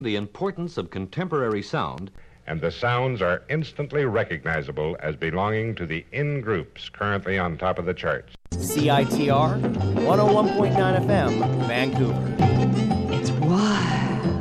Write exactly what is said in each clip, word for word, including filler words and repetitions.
The importance of contemporary sound, and the sounds are instantly recognizable as belonging to the in groups currently on top of the charts. C I T R one oh one point nine F M, Vancouver. It's wild.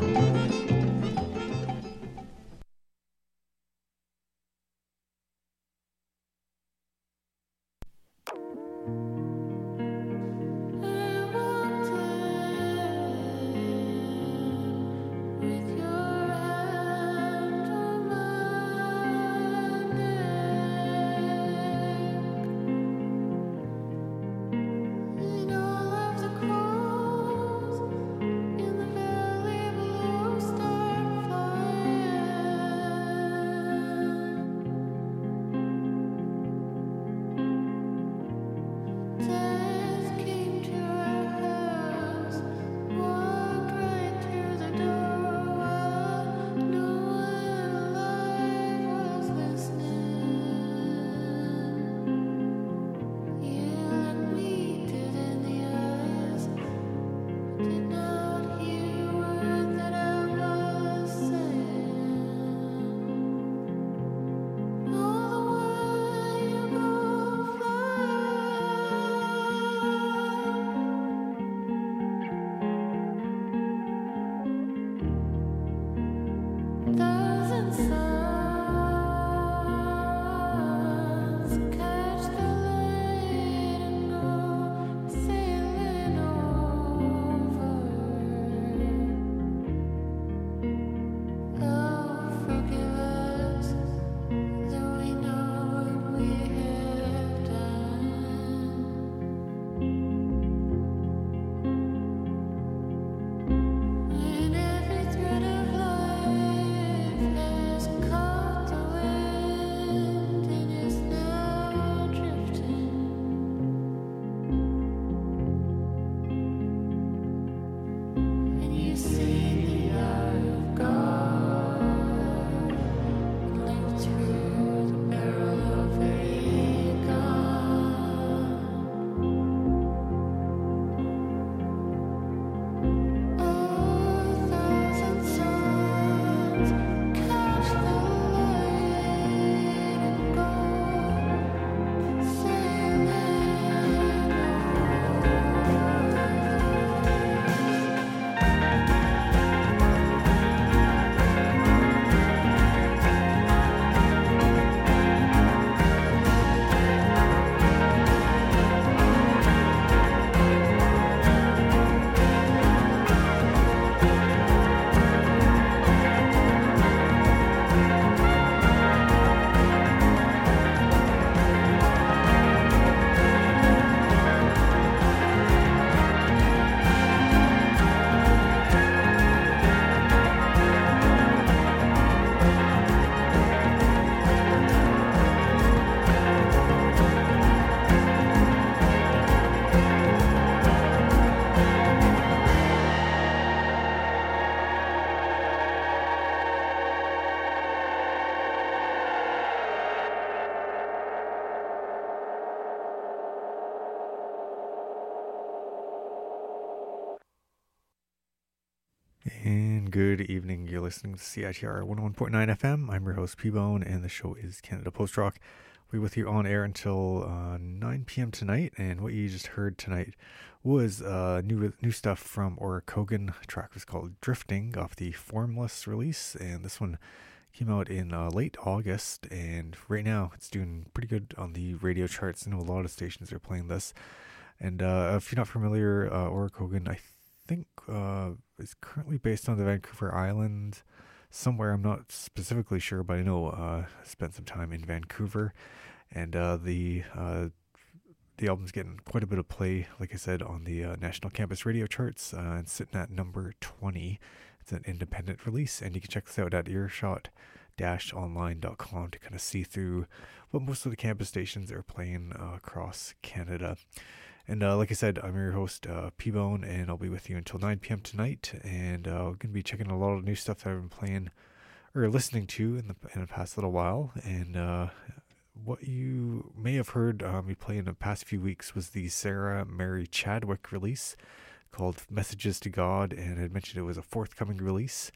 And good evening. You're listening to C I T R one oh one point nine F M. I'm your host, P-Bone, and the show is Canada Post Rock. We're with you on air until uh, nine p.m. tonight, and what you just heard tonight was uh, new new stuff from Orokogan. The track was called Drifting off the Formless release, and this one came out in uh, late August, and right now it's doing pretty good on the radio charts. I know a lot of stations are playing this, and uh, if you're not familiar, uh, Orokogan, I think uh, is currently based on the Vancouver Island somewhere. I'm not specifically sure, but I know uh, I spent some time in Vancouver, and uh, the uh, the album's getting quite a bit of play, like I said, on the uh, National Campus Radio charts, uh, and sitting at number twenty. It's an independent release, and you can check this out at earshot dash online dot com to kind of see through what most of the campus stations are playing uh, across Canada. And uh, like I said, I'm your host, uh, P-Bone, and I'll be with you until nine p.m. tonight. And uh, we're going to be checking a lot of new stuff that I've been playing or listening to in the in the past little while. And uh, what you may have heard uh, me play in the past few weeks was the Sarah Mary Chadwick release called Messages to God. And I mentioned it was a forthcoming release.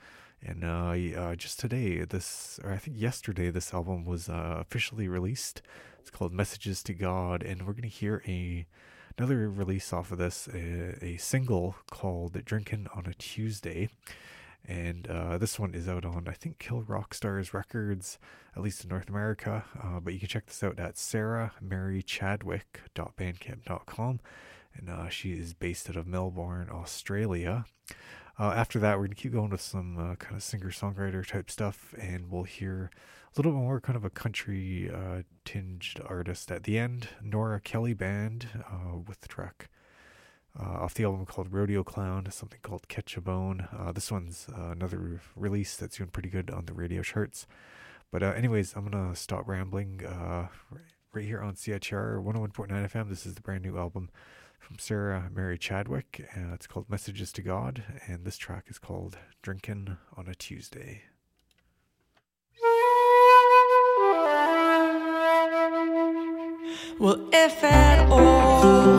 And uh, y- uh, just today, this, or I think yesterday, this album was uh, officially released. It's called Messages to God, and we're going to hear a another release off of this, a, a single called Drinkin' on a Tuesday. And uh, this one is out on, I think, Kill Rock Stars Records, at least in North America. Uh, but you can check this out at sarah mary chadwick dot bandcamp dot com. And uh, she is based out of Melbourne, Australia. Uh, after that, we're going to keep going with some uh, kind of singer-songwriter type stuff, and we'll hear a little more kind of a country uh, tinged artist at the end, Nora Kelly Band, uh, with the track uh, off the album called Rodeo Clown, something called Catch a Bone. Uh, this one's uh, another release that's doing pretty good on the radio charts. But uh, anyways, I'm going to stop rambling uh, right here on C I T R one oh one point nine F M. This is the brand new album from Sarah Mary Chadwick. Uh, it's called Messages to God, and this track is called Drinkin' on a Tuesday. Well, if at all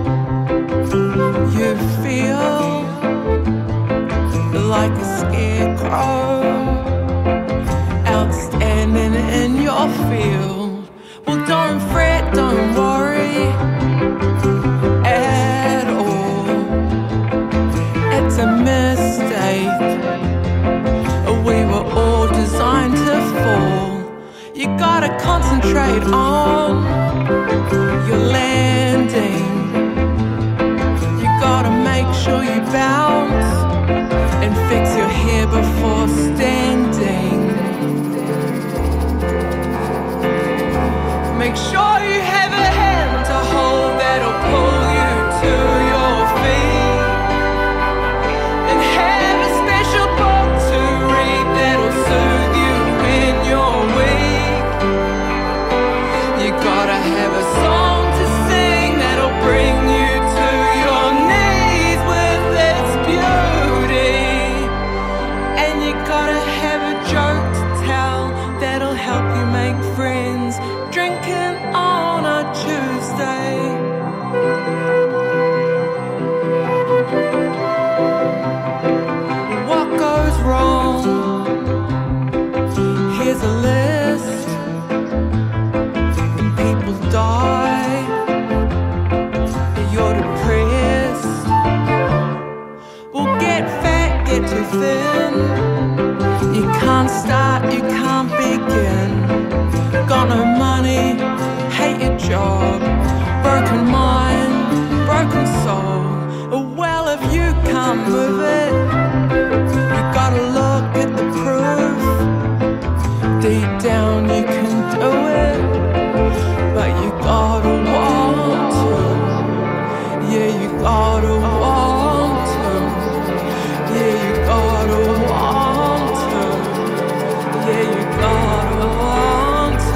you feel like a scarecrow outstanding in your field, well, don't fret, don't worry at all. It's a mistake. We were all designed to fall. You gotta concentrate on your landing. You gotta make sure you bounce and fix your hair before standing. Make sure you have a hand to hold that'll pull you to your feet, and have a special book to read that'll soothe you when you're weak. You gotta have a song to sing that'll bring you to your knees with its beauty, and you gotta have a joke to tell that'll help you make friends. Drinking on a Tuesday. What goes wrong? Here's a list, and people die. You're depressed. Well, get fat, get too thin. You can't start, you can't begin. Got no money, hate your job, broken mind, broken soul. Well, if you can't move it, you gotta look at the proof. Deep down you can do it, but you gotta want to. Yeah, you gotta want to. Yeah, you gotta want to. Yeah, you gotta want to.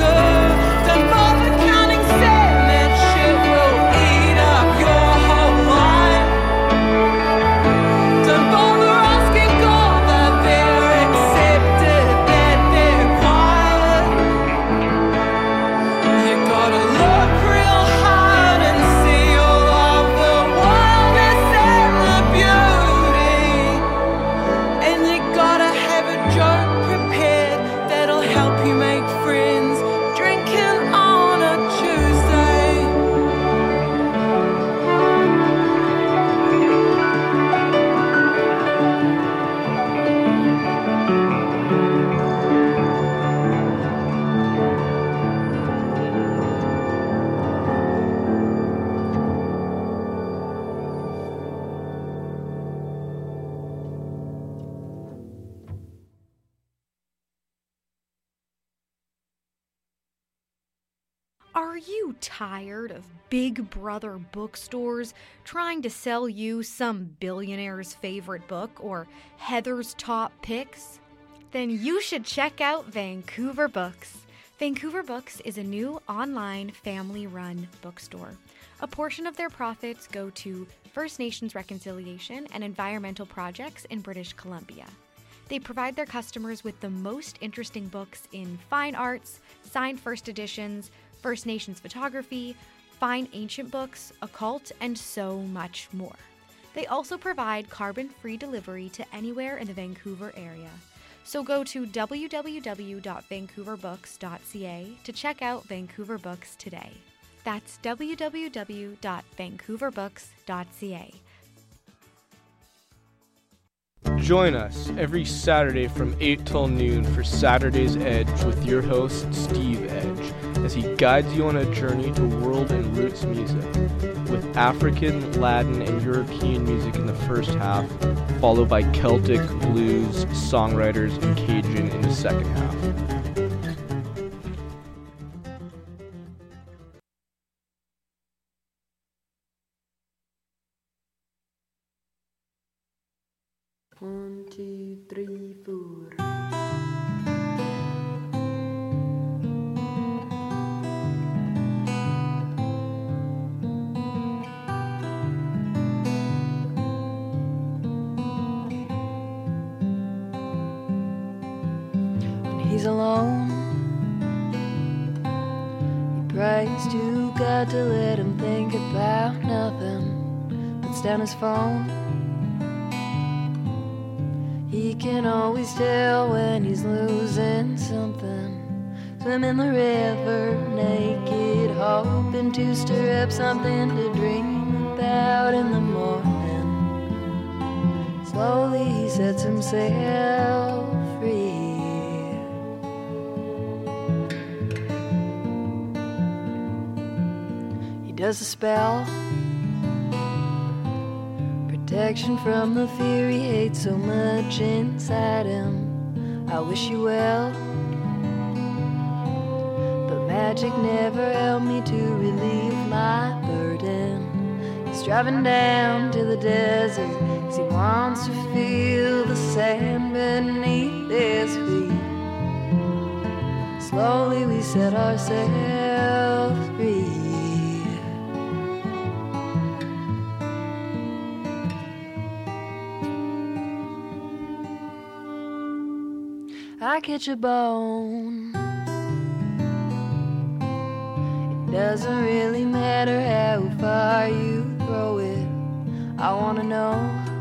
Are you tired of Big Brother bookstores trying to sell you some billionaire's favorite book or Heather's top picks? Then you should check out Vancouver Books. Vancouver Books is a new online family-run bookstore. A portion of their profits go to First Nations reconciliation and environmental projects in British Columbia. They provide their customers with the most interesting books in fine arts, signed first editions, First Nations photography, fine ancient books, occult, and so much more. They also provide carbon-free delivery to anywhere in the Vancouver area. So go to w w w dot vancouver books dot c a to check out Vancouver Books today. That's w w w dot vancouver books dot c a. Join us every Saturday from eight till noon for Saturday's Edge with your host, Steve Edge, as he guides you on a journey to world and roots music, with African, Latin, and European music in the first half, followed by Celtic, blues, songwriters, and Cajun in the second half. One, two, three, four. When he's alone, he prays to God to let him think about nothing. Puts down his phone. He can always tell when he's losing something. Swim in the river naked, hoping to stir up something to dream about in the morning. Slowly he sets himself free. He does a spell, protection from the fear he hates so much inside him. I wish you well, but magic never helped me to relieve my burden. He's driving down to the desert 'cause he wants to feel the sand beneath his feet. Slowly we set ourselves free. I catch a bone. It doesn't really matter how far you throw it. I wanna know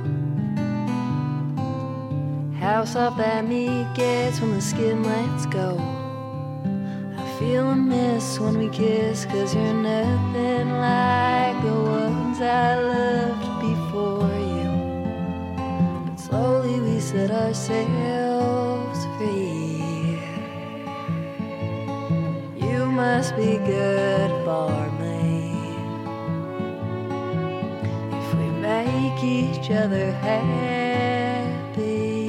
how soft that meat gets when the skin lets go. I feel a miss when we kiss, 'cause you're nothing like the ones I loved before you. But slowly we set ourselves free. You must be good for me if we make each other happy.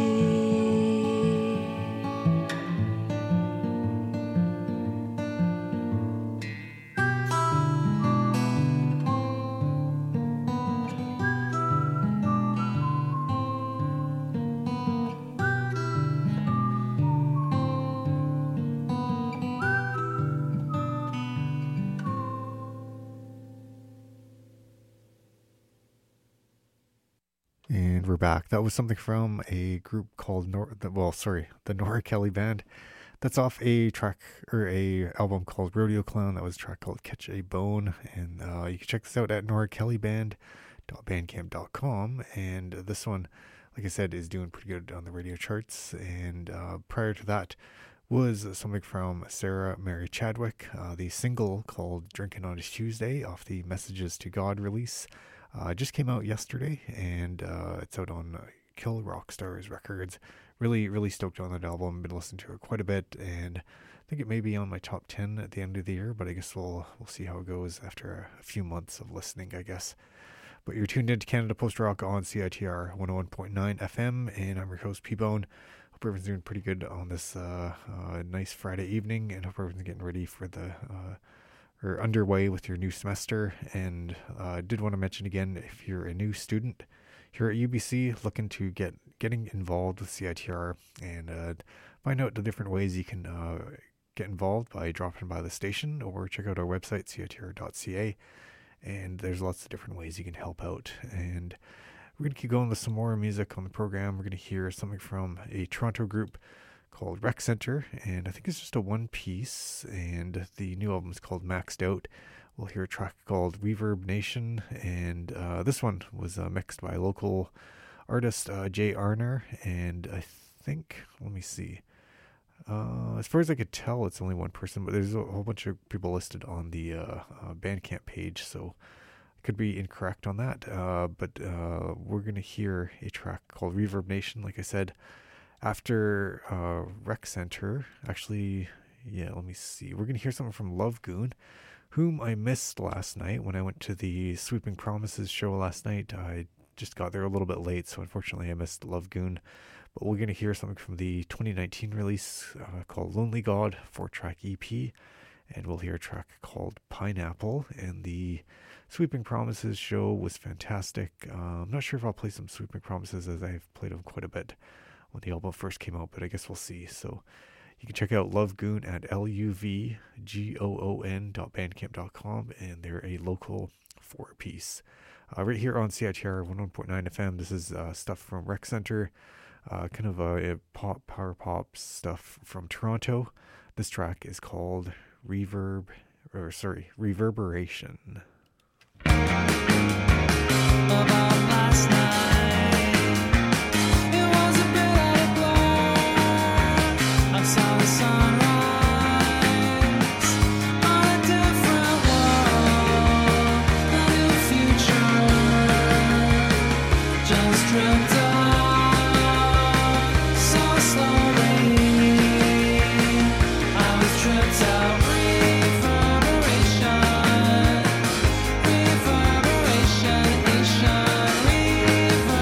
And we're back. That was something from a group called Nor. Well, sorry, the Nora Kelly Band. That's off a track or a album called Rodeo Clown. That was a track called Catch a Bone, and uh, you can check this out at nora kelly band dot bandcamp dot com. And this one, like I said, is doing pretty good on the radio charts. And uh, prior to that was something from Sarah Mary Chadwick, uh, the single called Drinking on a Tuesday off the Messages to God release. Uh, just came out yesterday, and uh, it's out on uh, Kill Rock Stars Records. Really, really stoked on that album. Been listening to it quite a bit, and I think it may be on my top ten at the end of the year, but I guess we'll we'll see how it goes after a, a few months of listening, I guess. But you're tuned into Canada Post Rock on C I T R one oh one point nine F M, and I'm your host, P-Bone. Hope everyone's doing pretty good on this uh, uh, nice Friday evening, and hope everyone's getting ready for the... Uh, or underway with your new semester. And I uh, did want to mention again, if you're a new student here at U B C looking to get getting involved with C I T R and uh, find out the different ways you can uh, get involved by dropping by the station, or check out our website, C I T R dot C A, and there's lots of different ways you can help out. And we're going to keep going with some more music on the program. We're going to hear something from a Toronto group called Rec Center, and I think it's just a one piece, and the new album is called Maxed Out. We'll hear a track called Reverb Nation, and uh, this one was uh, mixed by local artist uh, Jay Arner, and I think. Let me see. Uh, as far as I could tell, it's only one person, but there's a whole bunch of people listed on the uh, uh, Bandcamp page, so I could be incorrect on that. Uh, but uh, we're going to hear a track called Reverb Nation, like I said, after uh, Rec Center. Actually, yeah, let me see. We're going to hear something from Love Goon, whom I missed last night when I went to the Sweeping Promises show last night. I just got there a little bit late, so unfortunately I missed Love Goon. But we're going to hear something from the twenty nineteen release uh, called Lonely God, four-track E P. And we'll hear a track called Pineapple. And the Sweeping Promises show was fantastic. Uh, I'm not sure if I'll play some Sweeping Promises, as I've played them quite a bit when the album first came out, but I guess we'll see. So you can check out Love Goon at L U V G O O N dot bandcamp dot com, and they're a local four-piece. Uh, right here on C I T R one oh one point nine F M, this is uh, stuff from Rec Center. Uh, kind of a, a pop, power pop stuff from Toronto. This track is called Reverb, or sorry, Reverberation. About last night, it was a bit out of black. I saw the sunrise on a different world, a new future just dripped out. Reverberation, reverberation,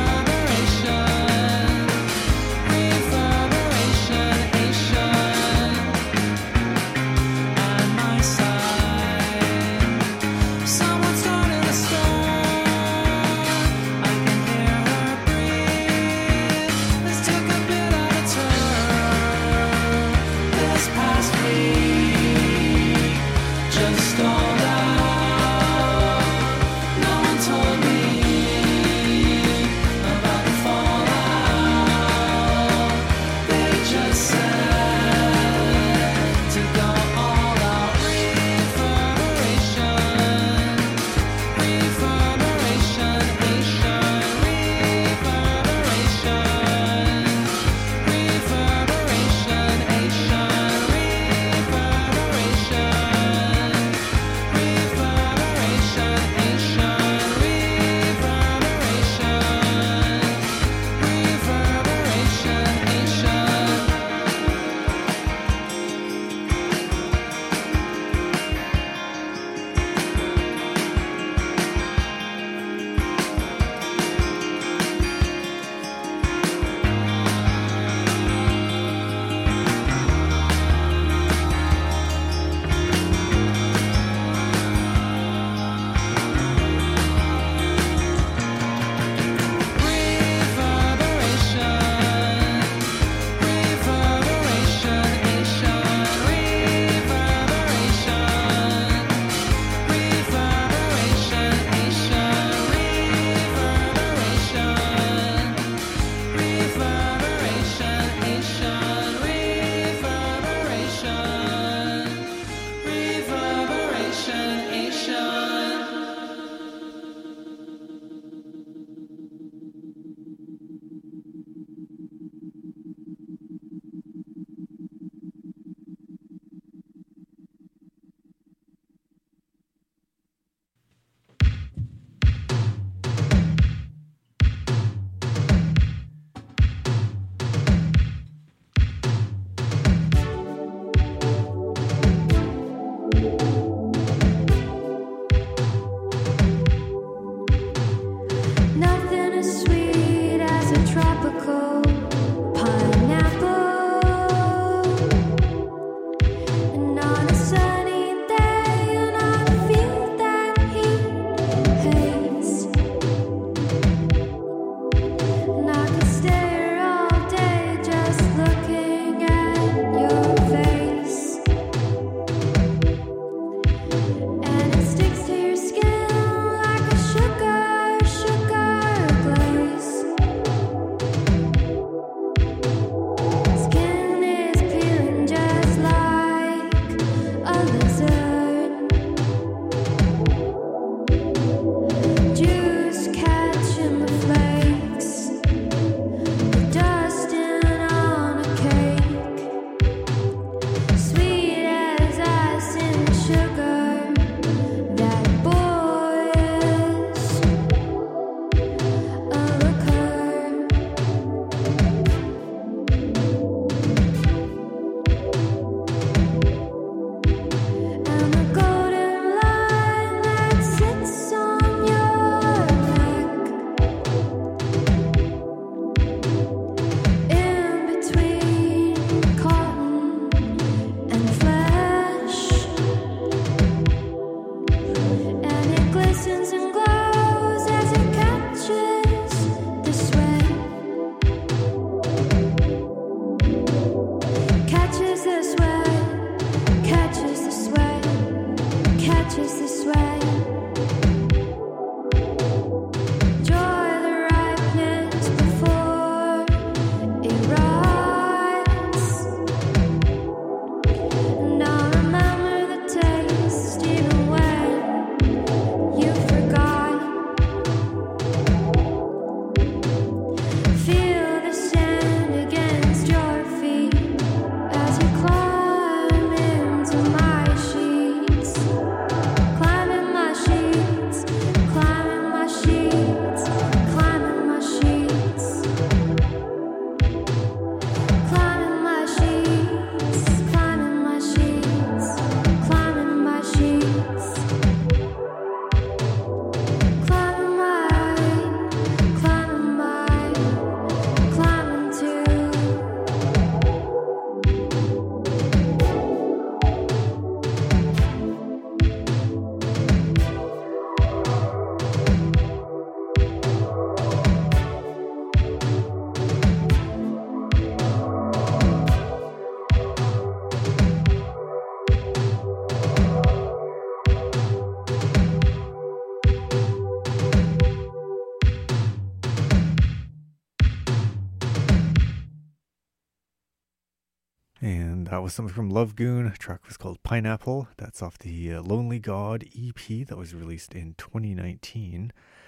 And that was something from Love Goon. The track was called Pineapple. That's off the uh, Lonely God E P that was released in twenty nineteen.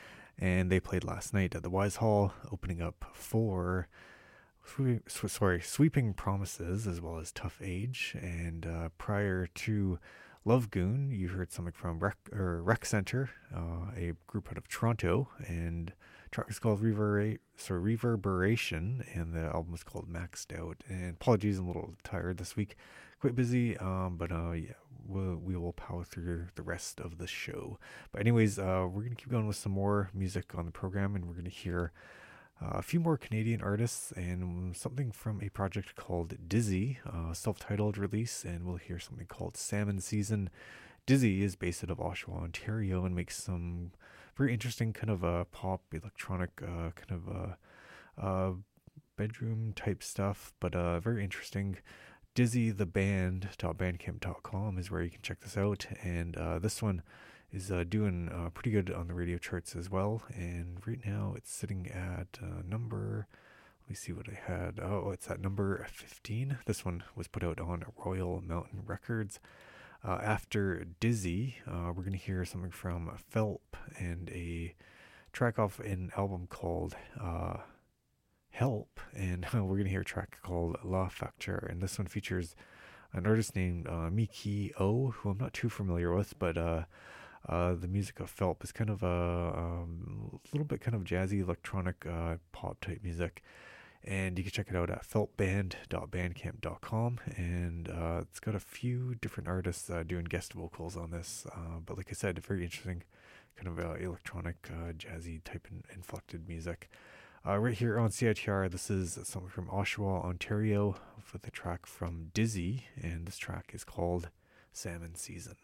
And they played last night at the Wise Hall, opening up for sweep, sorry, Sweeping Promises as well as Tough Age. And uh, prior to Love Goon, you heard something from Rec, or Rec Center, uh, a group out of Toronto, and the track is called Rever- sorry, Reverberation, and the album is called Maxed Out. And apologies, I'm a little tired this week, quite busy, um, but uh, yeah, we'll, we will power through the rest of the show. But anyways, uh, we're going to keep going with some more music on the program, and we're going to hear Uh, a few more Canadian artists and something from a project called Dizzy, uh, self-titled release, and we'll hear something called Salmon Season. Dizzy is based out of Oshawa, Ontario, and makes some very interesting kind of uh, pop, electronic, uh, kind of uh, uh, bedroom type stuff, but uh, very interesting. Dizzy the Band dot bandcamp dot com is where you can check this out, and uh, this one is uh, doing uh, pretty good on the radio charts as well, and right now it's sitting at uh, number, let me see what I had, oh, it's at number fifteen. This one was put out on Royal Mountain Records. Uh, after Dizzy, uh, we're going to hear something from Phelp and a track off an album called uh, Help, and uh, we're going to hear a track called La Facture, and this one features an artist named uh, Miki O, who I'm not too familiar with, but uh, Uh, the music of Phelp is kind of a um, little bit kind of jazzy, electronic, uh, pop type music, and you can check it out at phelp band dot bandcamp dot com, and uh, it's got a few different artists uh, doing guest vocals on this, uh, but like I said, very interesting kind of uh, electronic, uh, jazzy type in- inflected music. Uh, right here on C I T R, this is something from Oshawa, Ontario, with the track from Dizzy, and this track is called Salmon Season.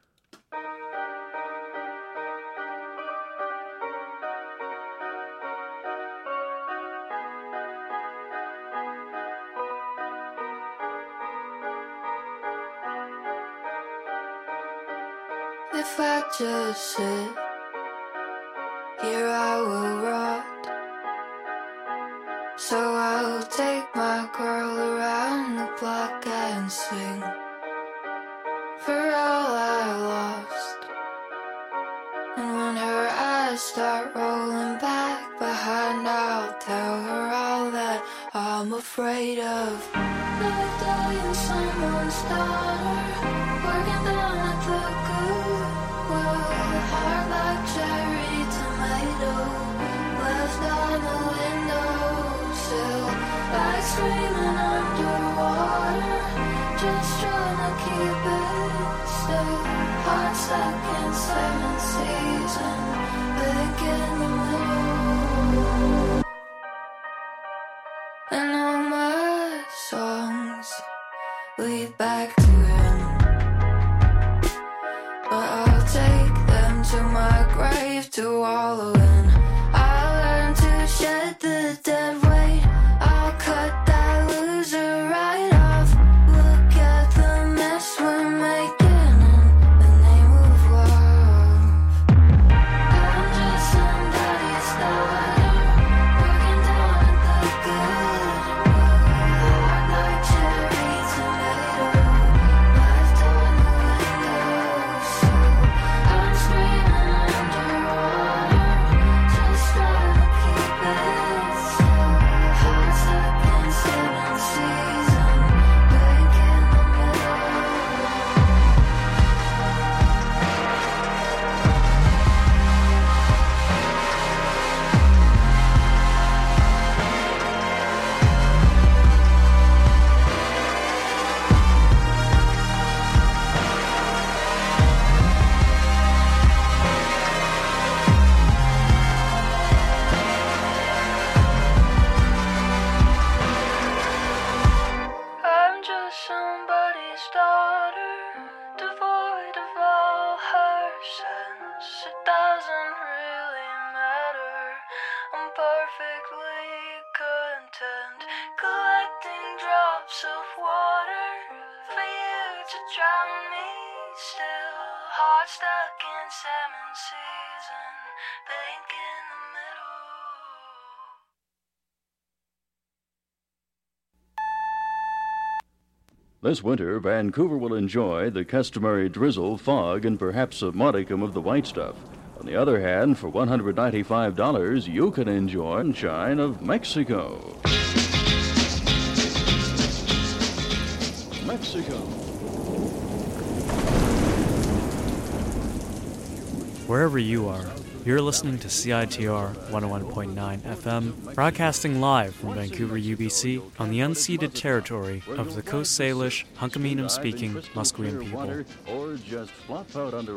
If I just sit here, I will rot. So I'll take my girl around the block and sing for all I lost. And when her eyes start rolling back behind, I'll tell her all that I'm afraid of. Like dying someone's daughter, working down at the Goodwill, hard like cherry tomato, left on the windowsill, like screaming underwater, just trying to keep it still. Heart stuck in salmon season, back in the middle. And all my songs lead back to him, but I'll take them to my grave to wallow in. I'll learn to shed the dead weight, I'll cut that loser right off. Look at the mess we're making in the name of love. I'm just somebody's daughter, working down at the Goodwill, hard like cherry tomato, left on the windowsill. I'm screaming underwater, just trying to keep it still. Heart stuck in salmon season, back in the middle. I'm just somebody's daughter, devoid of all her sense. It doesn't really matter. I'm perfectly content, collecting drops of water for you to drown me still. Heart stuck in salmon season, bank in the middle. This winter, Vancouver will enjoy the customary drizzle, fog, and perhaps a modicum of the white stuff. On the other hand, for one hundred ninety-five dollars, you can enjoy sunshine of Mexico. Mexico. Wherever you are, you're listening to C I T R one oh one point nine F M, broadcasting live from Vancouver, U B C, on the unceded territory of the Coast Salish, Hunkaminam-speaking Musqueam people. Or just flop out under.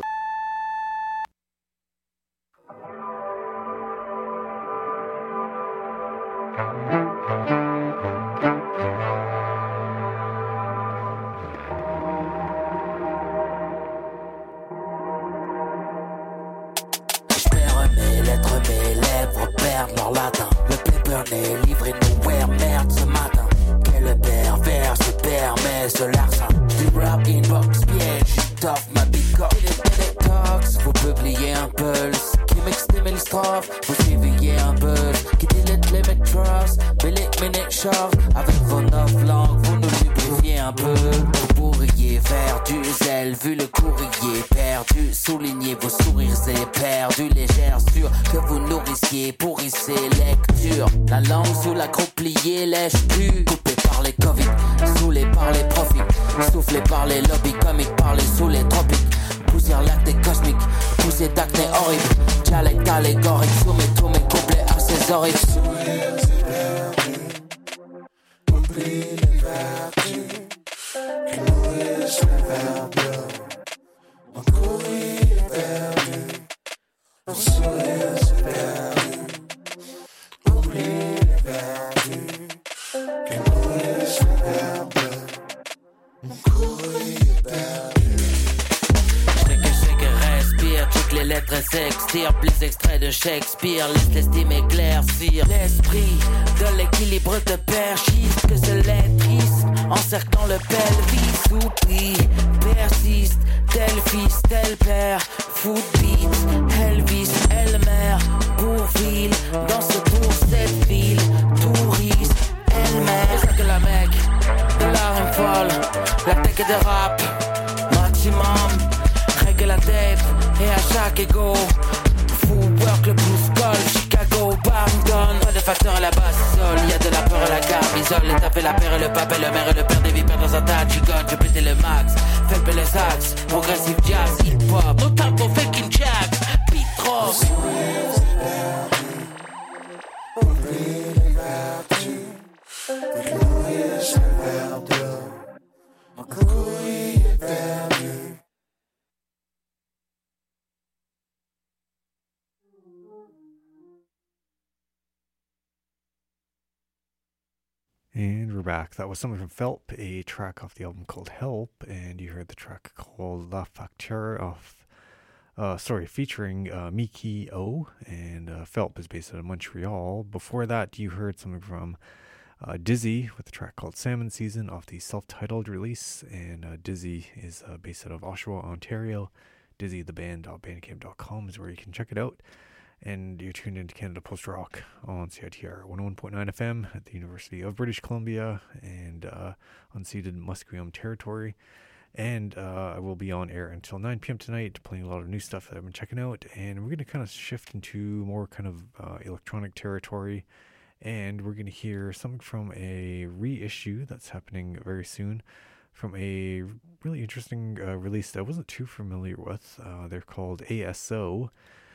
Shakespeare, laisse l'estime éclaircir l'esprit de l'équilibre te persiste, que ce lettrisse encerclant le pelvis soupit, persiste, tel fils, tel père, foot beat, Elvis, Elmer, Bourville, danse pour cette ville, touriste, Elmer, c'est ça que la mec, de la rime folle, la tech et de rap, maximum, règle la tape, et à chaque ego. Work, le blues, gold, Chicago, Barrington. Pas de facteur à la basse, sol, y'a de la peur à la camisole. L'état fait la paire et le pape et le maire et le père des vipères dans un tas de gigogne. Je pétais le max, fait le sax, progressive jazz, hip-hop. No time for faking jack, beat trop. And we're back. That was something from Phelp, a track off the album called Help, and you heard the track called La Facture of, uh, sorry, featuring uh, Miki O, and uh, Phelp is based out of Montreal. Before that, you heard something from uh, Dizzy with a track called Salmon Season off the self-titled release, and uh, Dizzy is uh, based out of Oshawa, Ontario. Dizzy the band dot bandcamp dot com is where you can check it out. And you're tuned into Canada Post Rock on C I T R one oh one point nine F M at the University of British Columbia and uh, unceded Musqueam territory. And uh, I will be on air until nine p.m. tonight, playing a lot of new stuff that I've been checking out. And we're going to kind of shift into more kind of uh, electronic territory. And we're going to hear something from a reissue that's happening very soon from a really interesting uh, release that I wasn't too familiar with. Uh, they're called A S O.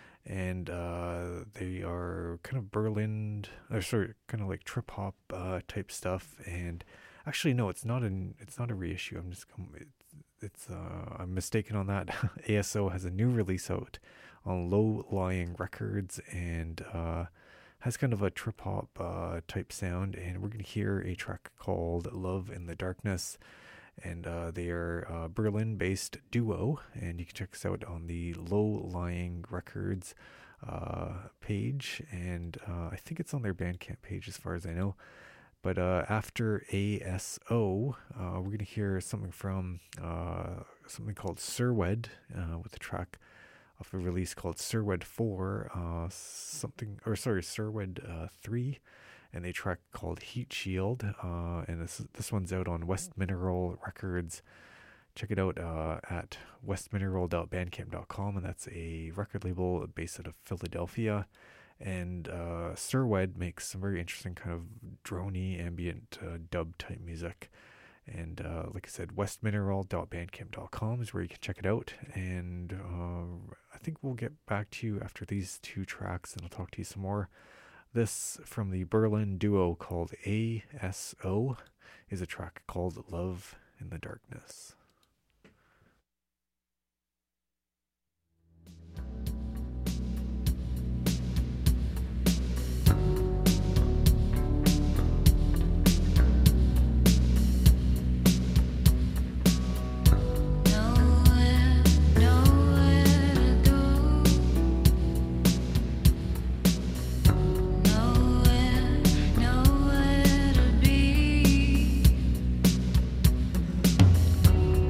And uh, they are kind of Berlin, or sorry, kind of like trip hop uh, type stuff. And actually, no, it's not an, it's not a reissue. I'm just, it's, it's uh, I'm mistaken on that. A S O has a new release out on Low Lying Records, and uh, has kind of a trip hop uh, type sound. And we're gonna hear a track called "Love in the Darkness." And uh, they are a Berlin-based duo, and you can check us out on the Low Lying Records uh, page, and uh, I think it's on their Bandcamp page as far as I know. But uh, after A S O, uh, we're going to hear something from uh, something called Surwed, uh, with a track off a release called Surwed four, uh, something, or sorry, Surwed uh, three, and a track called Heat Shield. Uh, and this this one's out on West Mineral Records. Check it out uh, at west mineral dot bandcamp dot com, and that's a record label based out of Philadelphia. And uh, Sir Wed makes some very interesting kind of droney, ambient uh, dub type music. And uh, like I said, west mineral dot bandcamp dot com is where you can check it out. And uh, I think we'll get back to you after these two tracks, and I'll talk to you some more. This from the Berlin duo called A S O is a track called Love in the Darkness. Nowhere to be.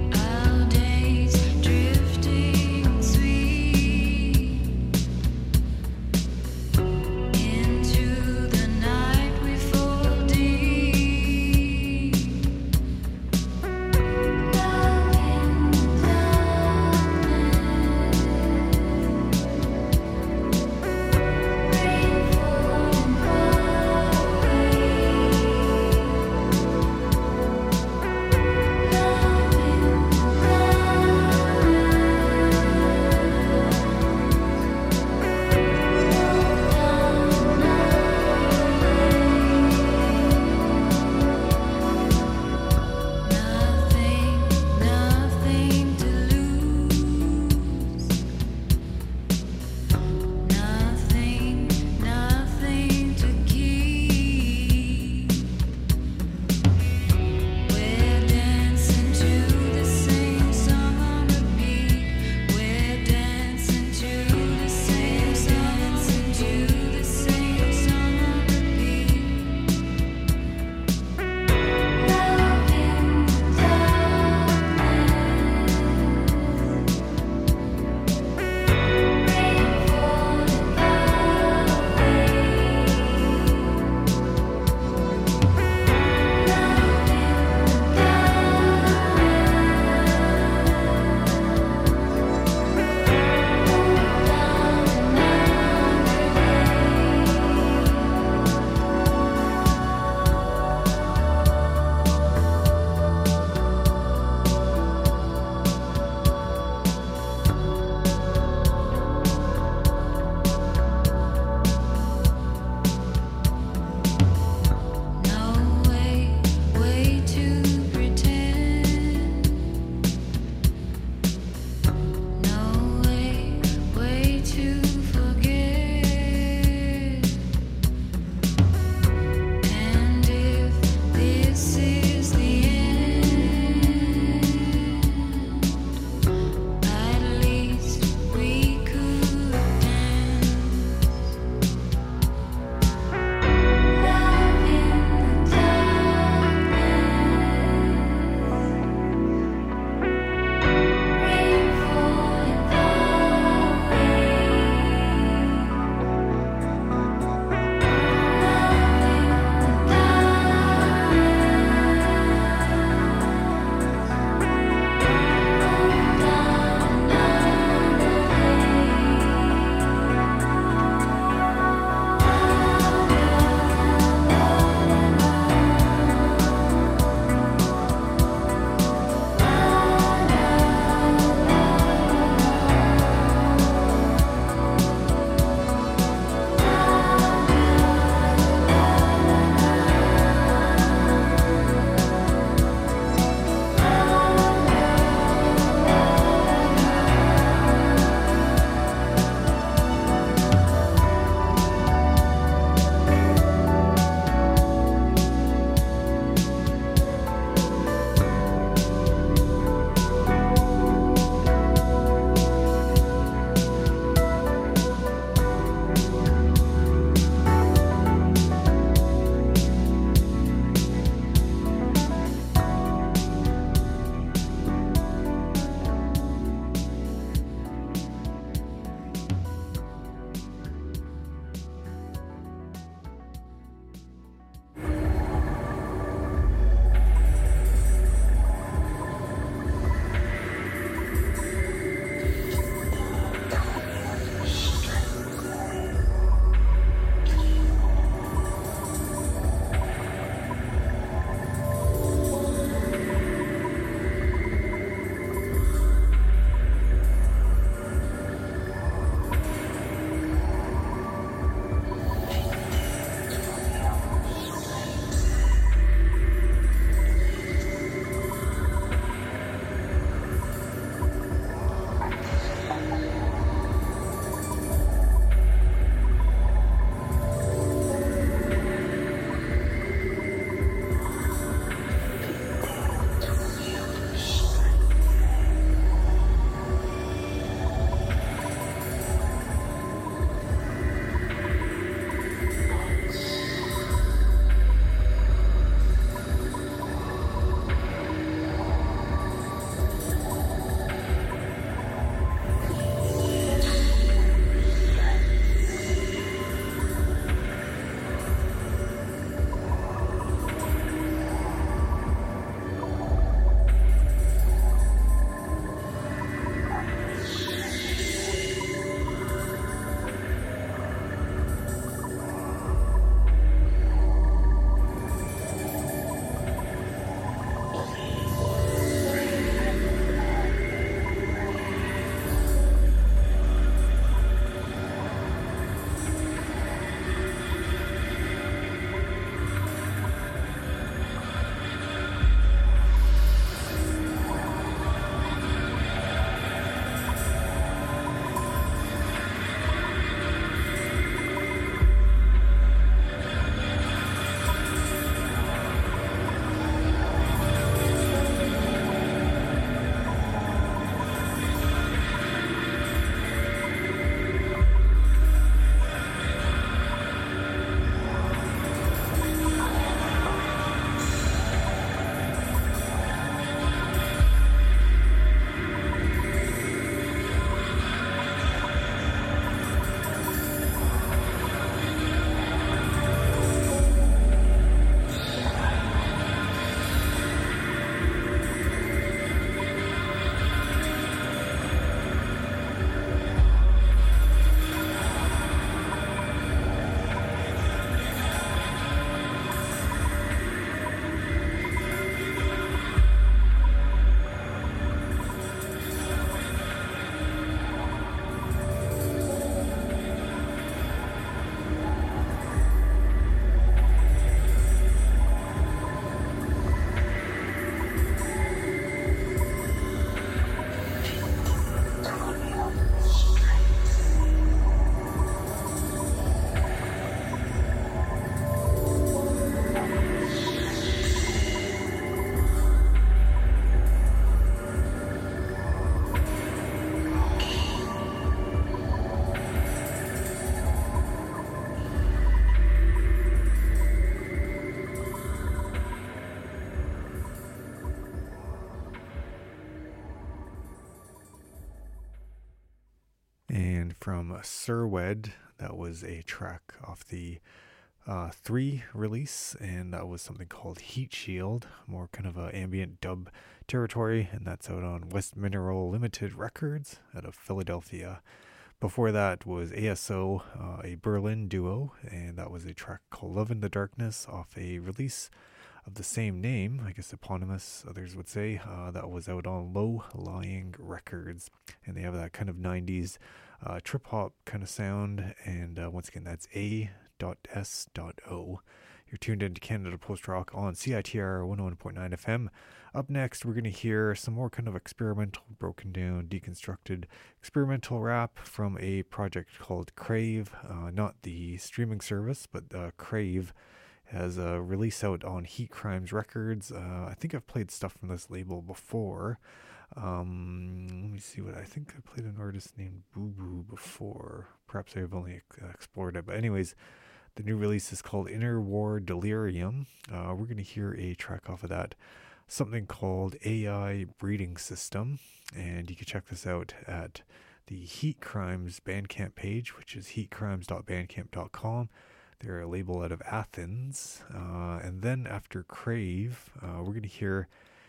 coming from Sir Wed. That was a track off the uh, three release, and that was something called Heat Shield, more kind of a ambient dub territory, and that's out on West Mineral Limited Records out of Philadelphia. Before that was A S O, uh, a Berlin duo, and that was a track called Love in the Darkness off a release of the same name, I guess eponymous, others would say. Uh, that was out on Low Lying Records, and they have that kind of nineties uh, trip-hop kind of sound, and uh, once again, that's A S O. You're tuned into Canada Post Rock on C I T R one oh one point nine F M. Up next, we're going to hear some more kind of experimental, broken down, deconstructed experimental rap from a project called Crave. Uh, not the streaming service, but uh, Crave has a release out on Heat Crimes Records. Uh, I think I've played stuff from this label before. Um, let me see what I think I played an artist named Boo Boo before. Perhaps I've only uh, explored it, but anyways. The new release is called Inner War Delirium. Uh, we're going to hear a track off of that, something called A I Breeding System. And you can check this out at the Heat Crimes Bandcamp page, which is heat crimes dot bandcamp dot com. They're a label out of Athens. Uh, and then after Crave, uh, we're going to hear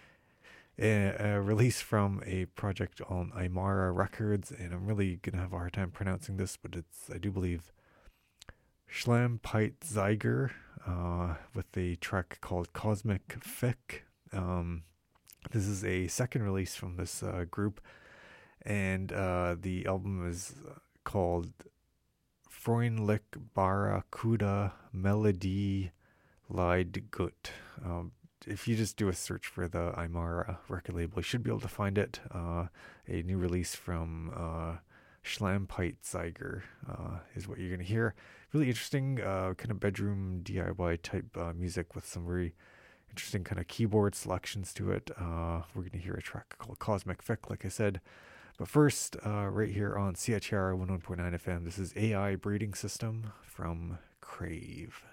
a, a release from a project on Aymara Records. And I'm really going to have a hard time pronouncing this, but it's, I do believe, Schlampite Zeiger, uh, with a track called Cosmic Fick. Um, this is a second release from this uh, group, and uh, the album is called Freundlich Barracuda Melodie Leid Gut. Um, if you just do a search for the Aymara record label, you should be able to find it. Uh, a new release from uh, Schlampite Zeiger uh, is what you're going to hear. Really interesting uh, kind of bedroom D I Y type uh, music with some very interesting kind of keyboard selections to it. Uh, we're going to hear a track called Cosmic Fick, like I said. But first, uh, right here on C I T R one oh one point nine F M, this is A I Breeding System from Crave.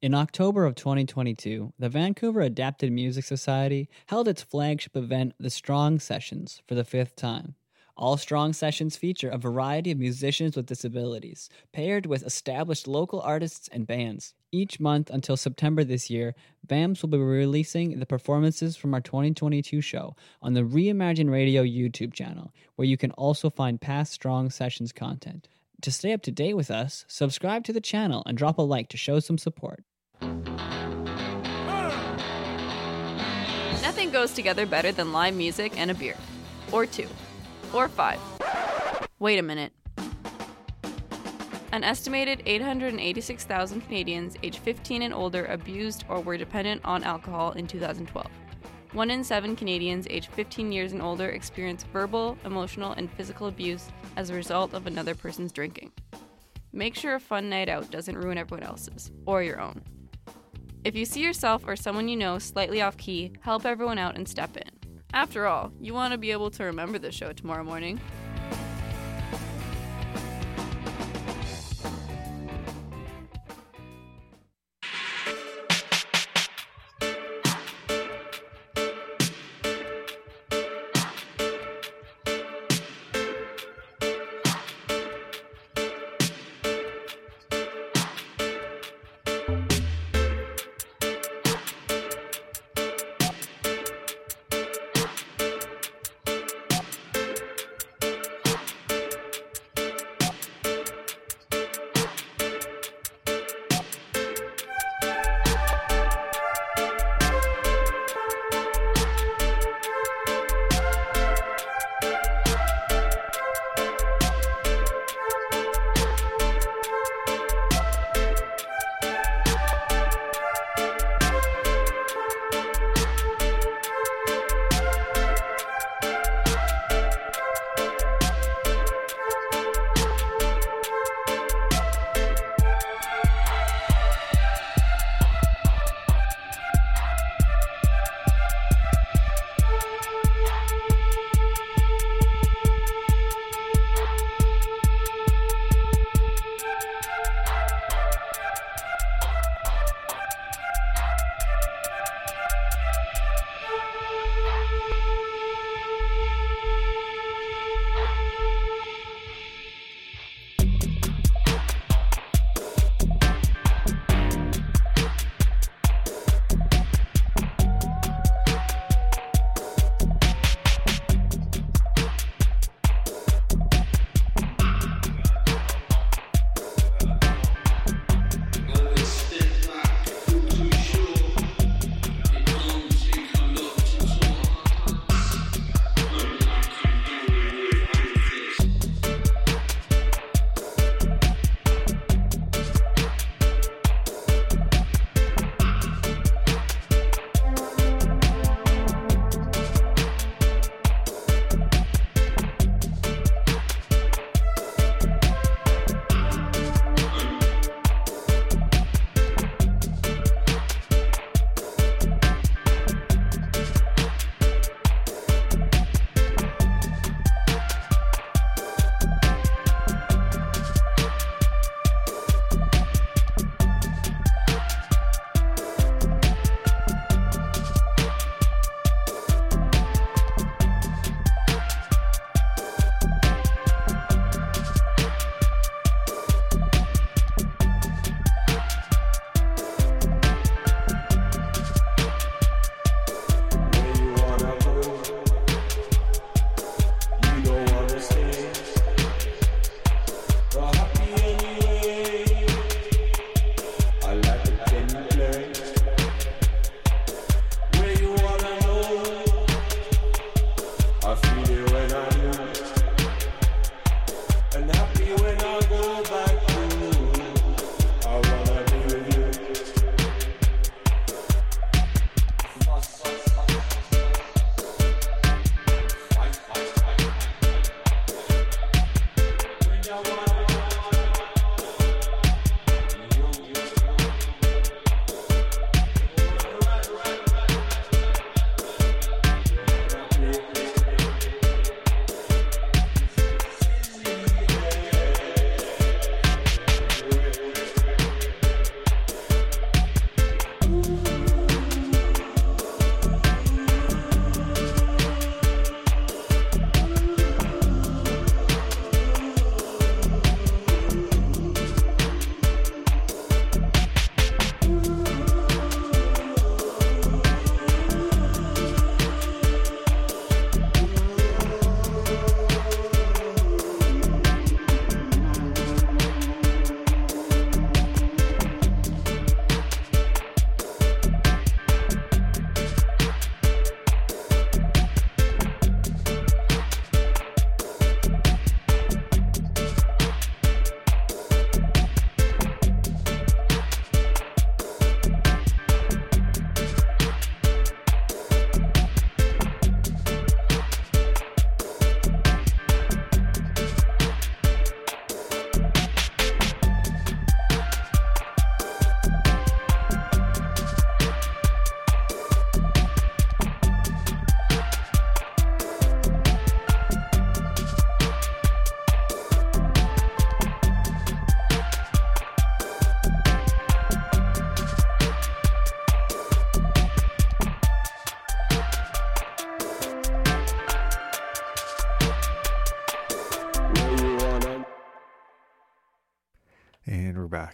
In October of twenty twenty-two, the Vancouver Adapted Music Society held its flagship event, the Strong Sessions, for the fifth time. All Strong Sessions feature a variety of musicians with disabilities, paired with established local artists and bands. Each month until September this year, V A M S will be releasing the performances from our twenty twenty-two show on the Reimagine Radio YouTube channel, where you can also find past Strong Sessions content. To stay up to date with us, subscribe to the channel and drop a like to show some support. Nothing goes together better than live music and a beer. Or two. Or five. Wait a minute. An estimated eight hundred eighty-six thousand Canadians aged fifteen and older abused or were dependent on alcohol in two thousand twelve. One in seven Canadians aged fifteen years and older experience verbal, emotional, and physical abuse as a result of another person's drinking. Make sure a fun night out doesn't ruin everyone else's, or your own. If you see yourself or someone you know slightly off key, help everyone out and step in. After all, you want to be able to remember the show tomorrow morning.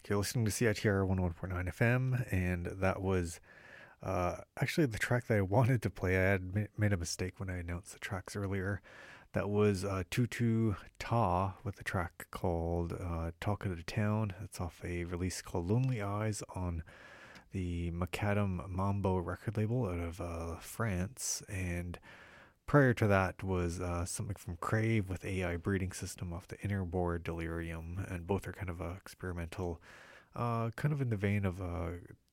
back. You're listening to C I T R one oh one point nine F M, and that was uh, actually the track that I wanted to play. I had ma- made a mistake when I announced the tracks earlier. That was uh, Tutu Ta with a track called uh, Talk of the Town. It's off a release called Lonely Eyes on the Macadam Mambo record label out of uh, France. And prior to that was uh, something from Crave with A I Breeding System off the Inner Board Delirium. And both are kind of uh, experimental, uh, kind of in the vein of uh,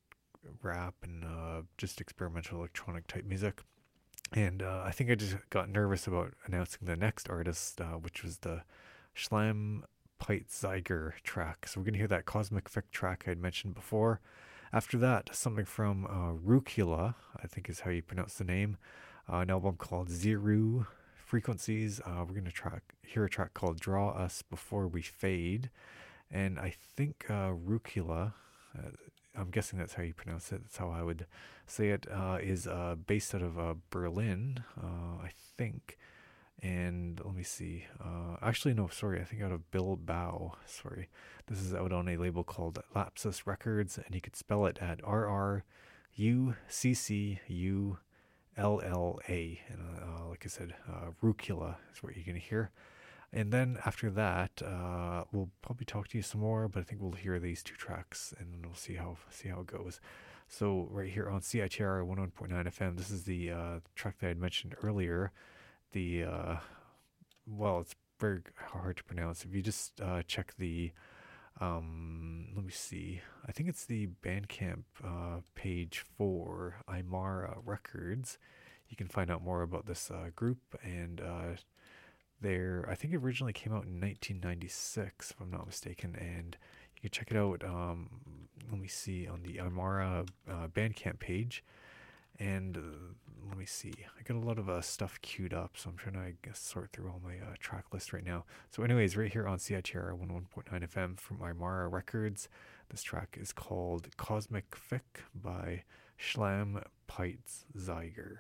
rap and uh, just experimental electronic type music. And uh, I think I just got nervous about announcing the next artist, uh, which was the Schlam Pite Zeiger track. So we're going to hear that Cosmic Fic track I'd mentioned before. After that, something from uh, Rucula, I think is how you pronounce the name, uh, an album called Zero Frequencies. Uh, we're going to track hear a track called Draw Us Before We Fade. And I think uh, Rucula, uh, I'm guessing that's how you pronounce it, that's how I would say it, uh, is uh, based out of uh, Berlin, uh, I think. And let me see. Uh, actually, no, sorry. I think out of Bilbao. Sorry. This is out on a label called Lapsus Records, and you could spell it at R R U C C U L L A. And uh, like I said, uh, Rucula is what you're going to hear. And then after that, uh, we'll probably talk to you some more, but I think we'll hear these two tracks, and then we'll see how see how it goes. So right here on C I T R one oh one point nine F M, this is the uh, track that I had mentioned earlier. The, uh, well, it's very hard to pronounce. If you just uh, check the, um, let me see, I think it's the Bandcamp uh, page for Aymara Records. You can find out more about this uh, group, and uh, they're, I think it originally came out in nineteen ninety-six, if I'm not mistaken, and you can check it out, um, let me see, on the Aymara uh, Bandcamp page. And uh, let me see, I got a lot of uh, stuff queued up, so I'm trying to, I guess, sort through all my uh, track list right now. So anyways, right here on C I T R one oh one point nine F M from Aymara Records, this track is called Cosmic Fic by Schlam Pite Zeiger.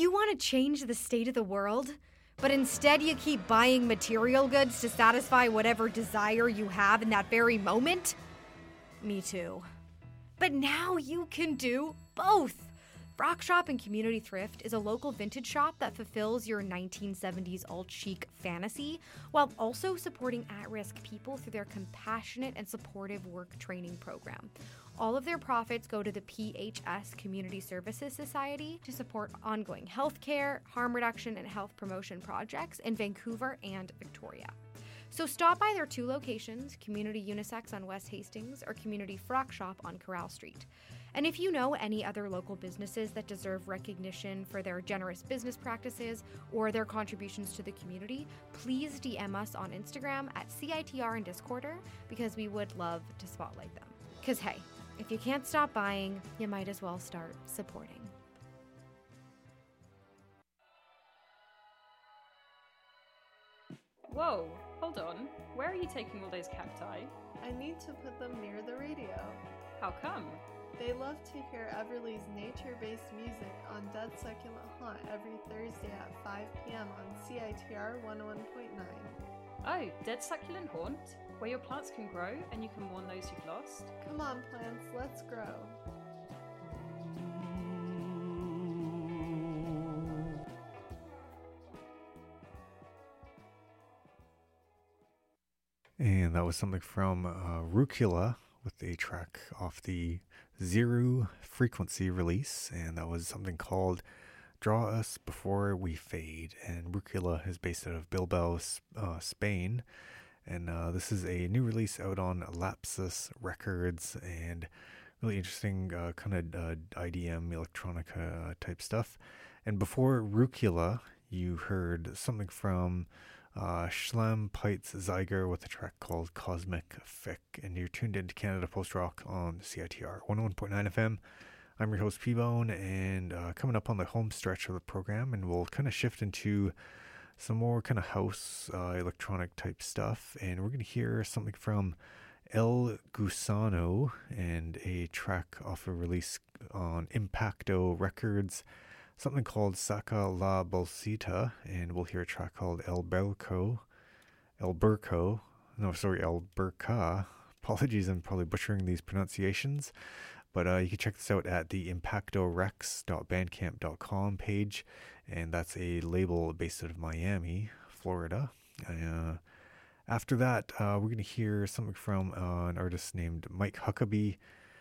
you want to change the state of the world, but instead you keep buying material goods to satisfy whatever desire you have in that very moment? Me too. But now you can do both. Rock Shop and Community Thrift is a local vintage shop that fulfills your nineteen seventies alt-chic fantasy while also supporting at-risk people through their compassionate and supportive work training program. All of their profits go to the P H S Community Services Society to support ongoing healthcare, harm reduction, and health promotion projects in Vancouver and Victoria. So stop by their two locations, Community Unisex on West Hastings or Community Frock Shop on Corral Street. And if you know any other local businesses that deserve recognition for their generous business practices or their contributions to the community, please D M us on Instagram at C I T R and Discorder because we would love to spotlight them. Because hey, if you can't stop buying, you might as well start supporting. Whoa, hold on. Where are you taking all those cacti? I need to put them near the radio. How come? They love to hear Everly's nature-based music on Dead Succulent Haunt every Thursday at five p.m. on C I T R one oh one point nine. Oh, Dead Succulent Haunt? Where your plants can grow and you can mourn those you've lost? Come on, plants, let's grow. And that was something from uh, Rucula with a track off the Zero Frequency release, and that was something called Draw Us Before We Fade. And Rucula is based out of Bilbao, uh, Spain, and uh, this is a new release out on Lapsus Records, and really interesting uh, kind of uh, I D M electronica type stuff. And before Rucula, you heard something from Uh, Schlemm Peitz Zeiger with a track called Cosmic Fic, and you're tuned into Canada Post Rock on C I T R one oh one point nine F M. I'm your host P-Bone, and uh, coming up on the home stretch of the program, and we'll kind of shift into some more kind of house uh, electronic type stuff, and we're going to hear something from El Gusano and a track off a release on Impacto Records, something called Saca la Bolsita, and we'll hear a track called El Burco, El Burco, no, sorry, El Burka. Apologies, I'm probably butchering these pronunciations, but uh, you can check this out at the impacto rex dot bandcamp dot com page, and that's a label based out of Miami, Florida. Uh, after that, uh, we're going to hear something from uh, an artist named Mike Huckabee,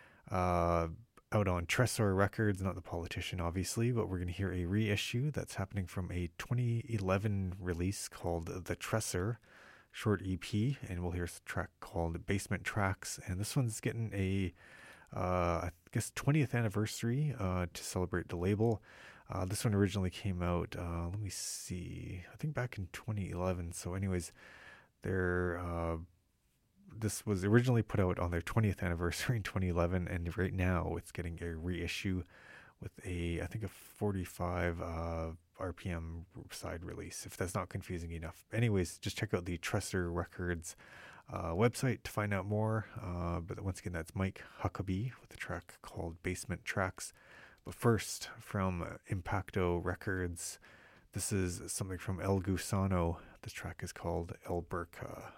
uh, out on Tresor Records, not the politician obviously, but we're going to hear a reissue that's happening from a twenty eleven release called The Tresor short E P, and we'll hear a track called Basement Tracks, and this one's getting a uh, I guess twentieth anniversary uh, to celebrate the label. Uh, this one originally came out, uh, let me see, I think back in twenty eleven, so anyways, they're uh, this was originally put out on their twentieth anniversary in twenty eleven, and right now it's getting a reissue with a, I think, a forty-five uh, R P M side release, if that's not confusing enough. Anyways, just check out the Tresor Records uh, website to find out more. Uh, but once again, that's Mike Huckabee with a track called Basement Tracks. But first, from Impacto Records, this is something from El Gusano. This track is called El Burka.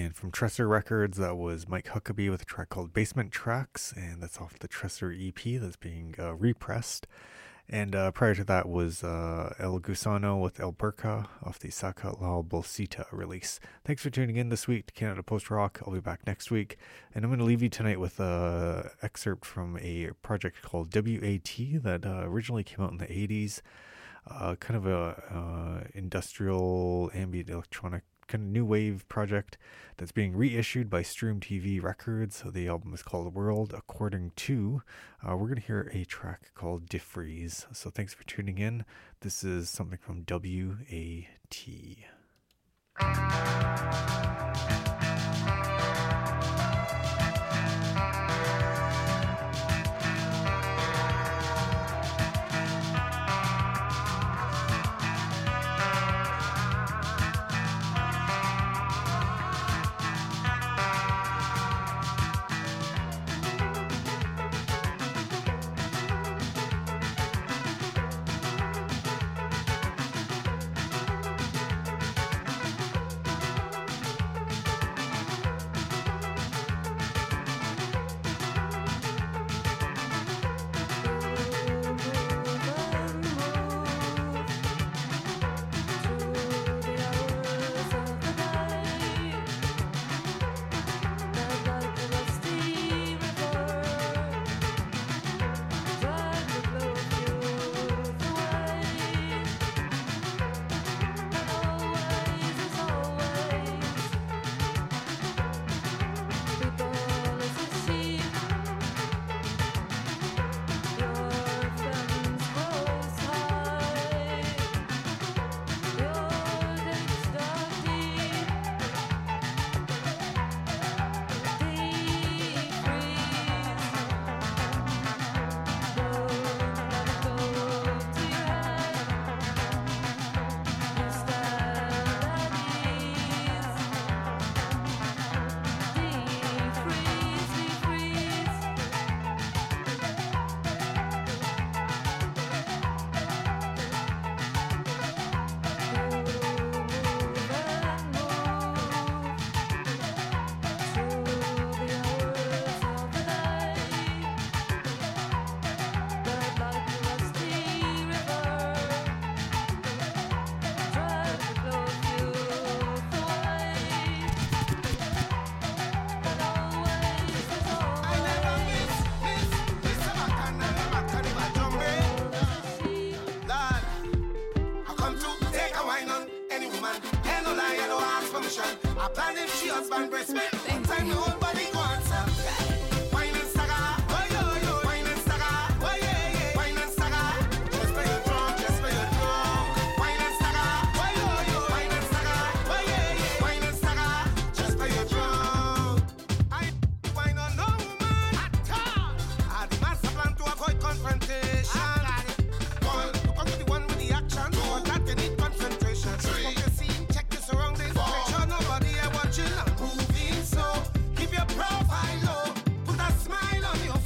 And from Tresser Records, that was Mike Huckabee with a track called Basement Tracks, and that's off the Tresser E P that's being uh, repressed. And uh, prior to that was uh, El Gusano with El Burka off the Saca La Bolsita release. Thanks for tuning in this week to Canada Post Rock. I'll be back next week. And I'm going to leave you tonight with an excerpt from a project called W A T that uh, originally came out in the eighties. Uh, kind of a uh, industrial ambient electronic kind of new wave project that's being reissued by Stream T V Records. The album is called World According To. Uh, we're going to hear a track called Defreeze. So thanks for tuning in. This is something from W A T. I plan if she husband breast milk. One time you